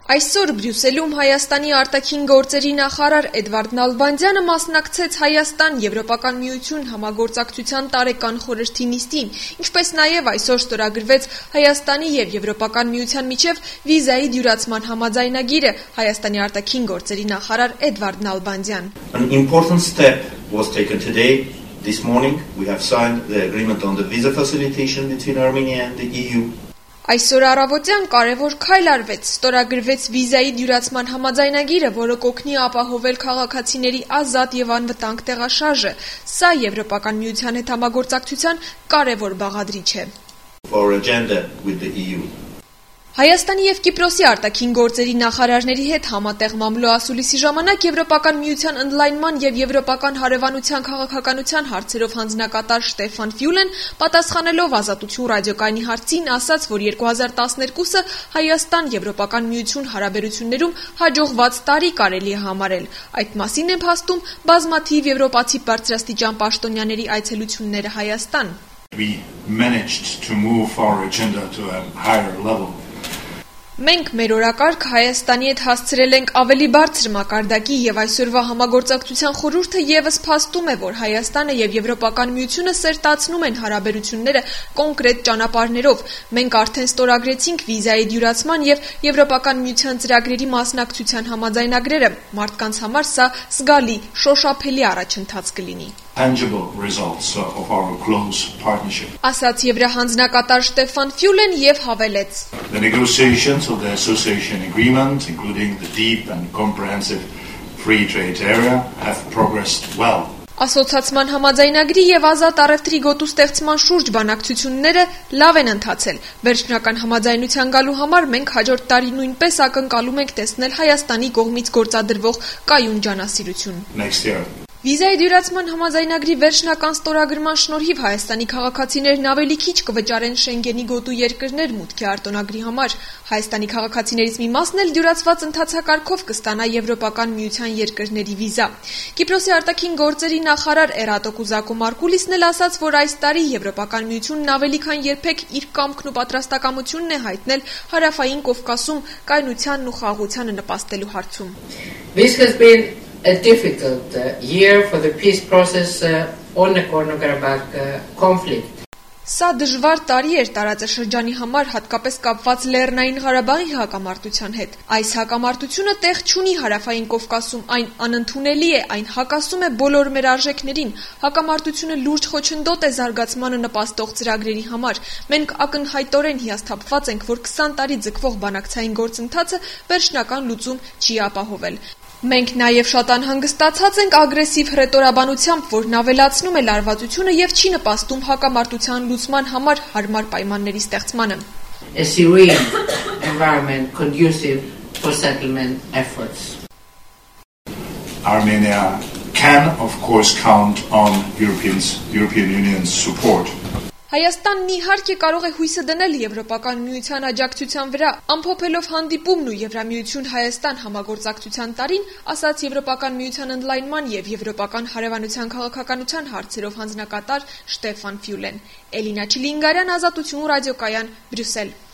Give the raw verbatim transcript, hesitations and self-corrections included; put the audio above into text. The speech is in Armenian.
Այսօր Բրյուսելում Հայաստանի արտաքին գործերի նախարար Էդվարդ Նալբանդյանը մասնակցեց Հայաստան-Եվրոպական միություն համագործակցության տարեկան խորհրդի նիստին, ինչպես նաև այսօր ստորագրվեց Հայաստանի և Եվրոպական միության միջև վիզայի դյուրացման համաձայնագիրը, Հայաստանի արտաքին գործերի նախարար Էդվարդ Նալբանդյան. An important step was taken today. This morning we have signed the agreement on the visa facilitation between Armenia and the E U. Այսօր առավոտյան կարևոր քայլ արվեց, ստորագրվեց վիզայի դյուրացման համաձայնագիրը, որը կօգնի ապահովել քաղաքացիների ազատ և անվտանգ տեղաշարժը։ Սա Եվրոպական միության հետ համագործակցության կարևոր բաղադրիչ է։ Our agenda with the E U. Հայաստանի և Կիպրոսի արտաքին գործերի նախարարների հետ համատեղ մամլո ասուլիսի ժամանակ Եվրոպական միության ընդլայնման և եվրոպական հարևանության քաղաքականության հարցերով հանձնակատար Շտեֆան Ֆյուլեն պատասխանելով Ազատություն ռադիոկայանի հարցին ասաց, որ երկու հազար տասներկուսը Հայաստան-Եվրոպական միություն հարաբերություններում հաջողված տարի կարելի է համարել։ Այդ մասին է փաստում բազմաթիվ եվրոպացի բարձրաստիճան պաշտոնյաների այցելությունները Հայաստան։ We managed to move our agenda to a higher level. Մենք մեր օրակարգ Հայաստանի հետ հասցրել ենք ավելի բարձր մակարդակի և այսօրվա համագործակցության խորհուրդը ևս փաստում է, որ Հայաստանը և Եվրոպական միությունը սերտացնում են հարաբերությունները կոնկրետ ճանապարհներով։ Մենք արդեն ստորագրեցինք վիզայի դյուրացման և Եվրոպական միության ծրագրերի մասնակցության համաձայնագրերը։ Մարդկանց համար սա զգալի, շոշափելի առաջընթաց կլինի։ Tangible results of our close partnership. Ասաց Եվրահանձնակատար Շտեֆան Ֆյուլեն և հավելեց. The negotiations of the association agreement, including the deep and comprehensive free trade area, have progressed well. Ասոցացման համաձայնագրի և ազատ առևտրի գոտու ստեղծման շուրջ բանակցությունները լավ են ընթացել։ Վերջնական համաձայնության գալու համար մենք հաջորդ տարի նույնպես ակնկալում ենք տեսնել Հայաստանի կողմից գործադրվող կայուն ջանասիրություն։ Next year. Վիզայի դյուրացման համաձայնագրի վերջնական ստորագրման շնորհիվ Հայաստանի քաղաքացիներն ավելի քիչ կվճարեն Շենգենի գոտու երկրներ մուտքի արտոնագրի համար։ Հայաստանի քաղաքացիներից մի մասն էլ դյուրացված ընթացակարգով կստանա Եվրոպական միության երկրների վիզա։ Կիպրոսի արտաքին գործերի նախարար Էրատո Կուզակո Մարկուլիսն էլ ասաց, որ այս տարի Եվրոպական միությունն ավելի քան երբեք իր կամքն ու պատրաստակամությունն է հայտնել Հարավային Կովկասում կայունությանն ու խաղաղությանը նպաստելու հարցում։ This has been a difficult uh, year for the peace process uh, on the Nagorno-Karabakh uh, conflict. Սա դժվար տարի էր տարածաշրջանի համար, հատկապես կապված Լեռնային Ղարաբաղի հակամարտության հետ։ Այս հակամարտությունը տեղ չունի Հարավային Կովկասում, այն անընդունելի է, այն հակասում է բոլոր մեր արժեքներին։ Հակամարտությունը լուրջ խոչընդոտ է զարգացմանը նպաստող ծրագրերի համար։ Մենք ակնհայտորեն հիասթափված ենք, որ քսան տարի ձգվող բանակցային գործընթացը վերջնական լուծում չի ապահովել։ Մենք նաև շատ անհանգստացած ենք ագրեսիվ հռետորաբանությամբ, որն ավելացնում է լարվածությունը և չի նպաստում հակամարտության լուծման համար հարմար պայմանների ստեղծմանը։ A serene environment conducive for settlement efforts. Armenia can, of course, count on Europeans, European Union's support. Հայաստանն իհարկե կարող է հույսը դնել Եվրոպական միության աջակցության վրա, ամփոփելով հանդիպումն ու Եվրամիություն Հայաստան համագործակցության տարին, ասաց Եվրոպական միության ընդլայնման և եվրոպական հարևանության քաղաքականության հարցերով հանձնակատար Շտեֆան Ֆյուլեն։ Էլինա Չիլինգարյան, Ազատություն ռադիոկայան, Բրյուսել։